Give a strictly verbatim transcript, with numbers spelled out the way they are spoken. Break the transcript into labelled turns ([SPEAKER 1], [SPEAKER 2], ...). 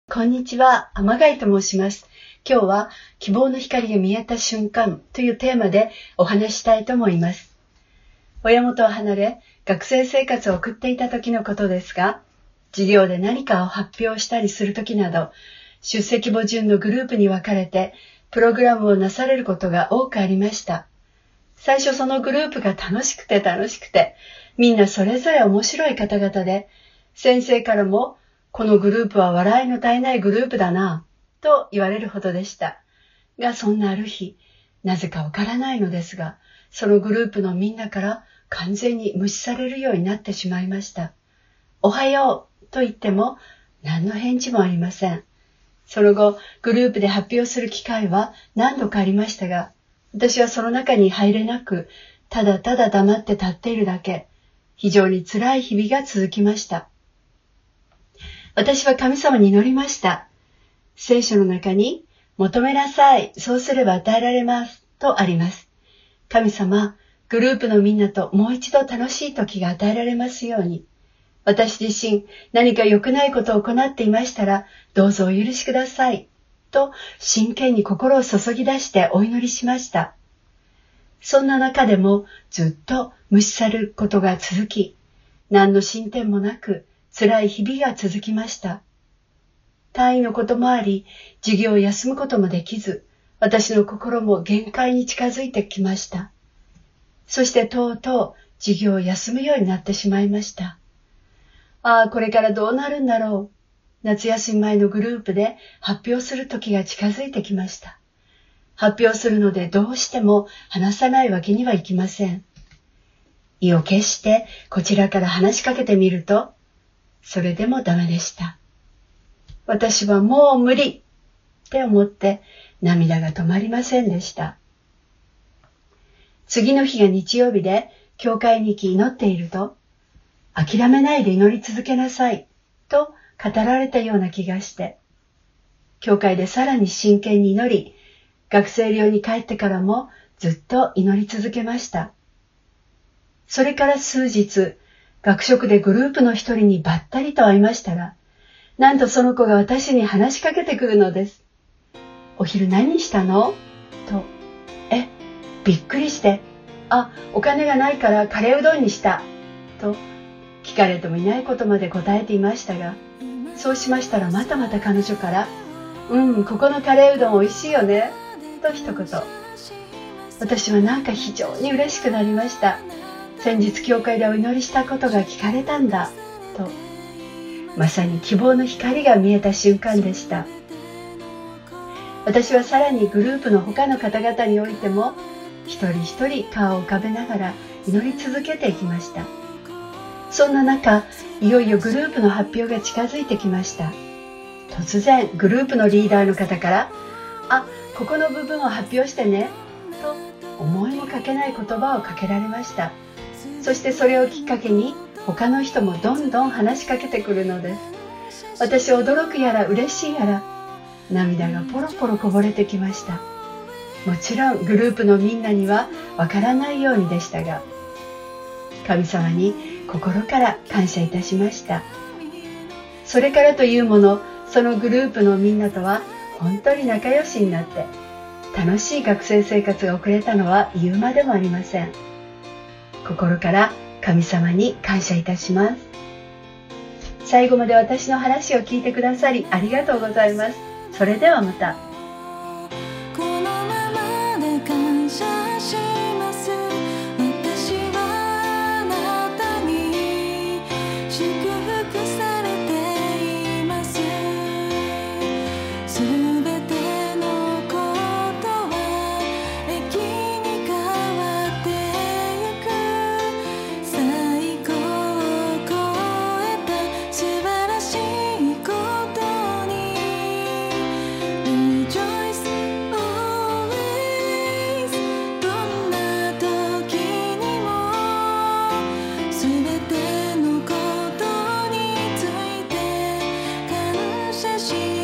[SPEAKER 1] こんにちは、天貝と申します。今日は希望の光が見えた瞬間というテーマでお話ししたいと思います。親元を離れ、学生生活を送っていた時のことですが、授業で何かを発表したりする時など、出席簿順のグループに分かれて、プログラムをなされることが多くありました。最初そのグループが楽しくて楽しくて、みんなそれぞれ面白い方々で、先生からも、このグループは笑いの絶えないグループだな、と言われるほどでした。が、そんなある日、なぜかわからないのですが、そのグループのみんなから完全に無視されるようになってしまいました。おはようと言っても何の返事もありません。その後、グループで発表する機会は何度かありましたが、私はその中に入れなく、ただただ黙って立っているだけ、非常に辛い日々が続きました。私は神様に祈りました。聖書の中に、求めなさい、そうすれば与えられます、とあります。神様、グループのみんなともう一度楽しい時が与えられますように。私自身、何か良くないことを行っていましたら、どうぞお許しください、と真剣に心を注ぎ出してお祈りしました。そんな中でもずっと無視されることが続き、何の進展もなく、辛い日々が続きました。単位のこともあり、授業を休むこともできず、私の心も限界に近づいてきました。そしてとうとう授業を休むようになってしまいました。ああ、これからどうなるんだろう。夏休み前のグループで発表する時が近づいてきました。発表するのでどうしても話さないわけにはいきません。意を決してこちらから話しかけてみると、それでもダメでした。私はもう無理って思って涙が止まりませんでした。次の日が日曜日で教会に行き祈っていると、諦めないで祈り続けなさいと語られたような気がして、教会でさらに真剣に祈り、学生寮に帰ってからもずっと祈り続けました。それから数日、学食でグループの一人にばったりと会いましたら、なんとその子が私に話しかけてくるのです。お昼何したのと。え、びっくりして、あ、お金がないからカレーうどんにした。と、聞かれてもいないことまで答えていましたが、そうしましたらまたまた彼女から、うん、ここのカレーうどん美味しいよね。と一言。私はなんか非常に嬉しくなりました。先日教会でお祈りしたことが聞かれたんだ、と。まさに希望の光が見えた瞬間でした。私はさらにグループの他の方々においても、一人一人顔を浮かべながら祈り続けていきました。そんな中、いよいよグループの発表が近づいてきました。突然、グループのリーダーの方から、あ、ここの部分を発表してね、と思いもかけない言葉をかけられました。そしてそれをきっかけに他の人もどんどん話しかけてくるのです。私驚くやら嬉しいやら涙がポロポロこぼれてきました。もちろんグループのみんなにはわからないようにでしたが、神様に心から感謝いたしました。それからというもの、そのグループのみんなとは本当に仲良しになって楽しい学生生活が送れたのは言うまでもありません。心から神様に感謝いたします。最後まで私の話を聞いてくださりありがとうございます。それではまた。
[SPEAKER 2] このままで感謝します。私はあなたに祝福されています。すべてのことは駅に変わってゆく。最高を超えた素晴らしいことに Rejoice always どんな時にもすべてのことについて感謝し